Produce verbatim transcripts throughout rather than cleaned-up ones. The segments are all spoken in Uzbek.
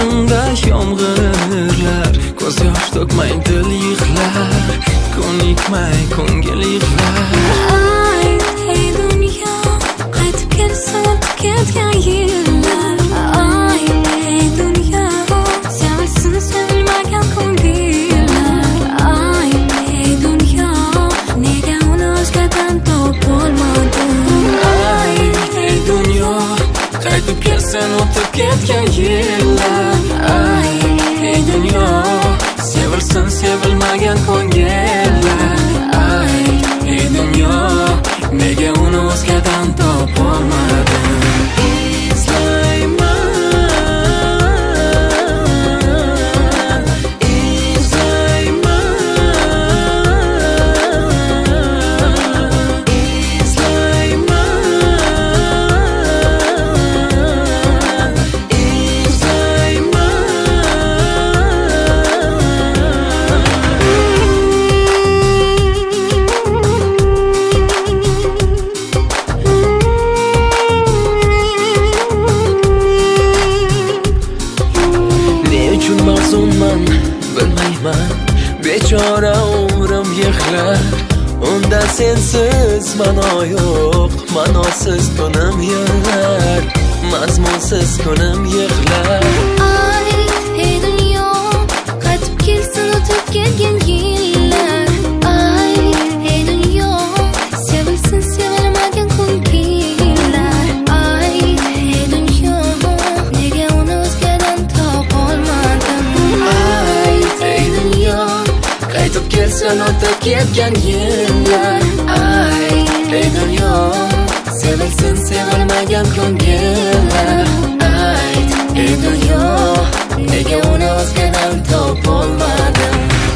tongda yomg'irlar, ko'z yosh to'kmay dil yig'lar, ko'nikmay ko'ngil yig'lar. Ay, ey dunyo, qaytib kelsa o'tib ketgan yillar. Ay, ey dunyo, sevilsin sevilmagan ko'ngillar. Ay, ey dunyo, nega uni o'zgadan topolmadim. Ay, ey dunyo, qaytib kelsan o'tib ketgan yillar. Ay, ey dunyo, sevilsin sevilmagan ko'ngillar. Ay, ey dunyo, nega uni o'zgadan topolmadim. Mahzunman, bilmayman, bechora umrim yig'lar. Unda sensiz ma'no yo'q, ma'nosiz kunim yig'lar, mazmunsiz kunim yig'lar. Ay, ey dunyo, qaytib kelsin o'tib ketgan yillar. Ay, ey dunyo, sevilsin sevilmagan ko'ngillar. Ay, ey dunyo, nega uni o'zgadan topolmadim. Ay, ey dunyo, qaytib kelsan o'tib ketgan yillar. Ay, ey dunyo, sevilsin sevilmagan ko'ngillar. Ay, ey dunyo, nega uni o'zgadan topolmadim.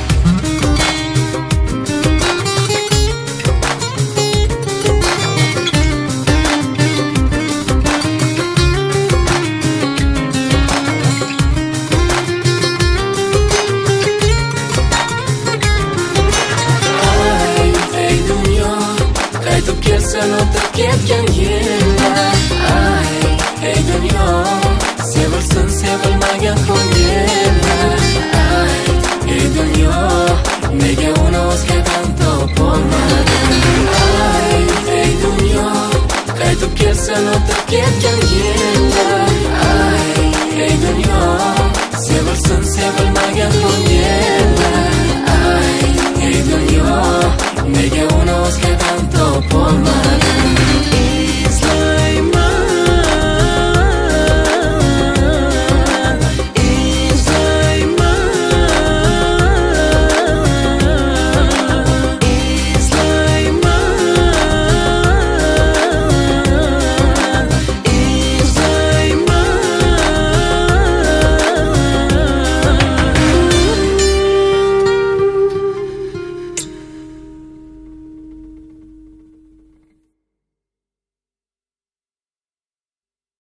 Qaytib kelsan o'tib ketgan yillar. Ay, ey dunyo, sevilsin sevilmagan ko'ngillar. Ay, ey dunyo, nega uni o'zgadan topolmadim. Ay, ey dunyo, qaytib kelsan o'tib ketgan yillar.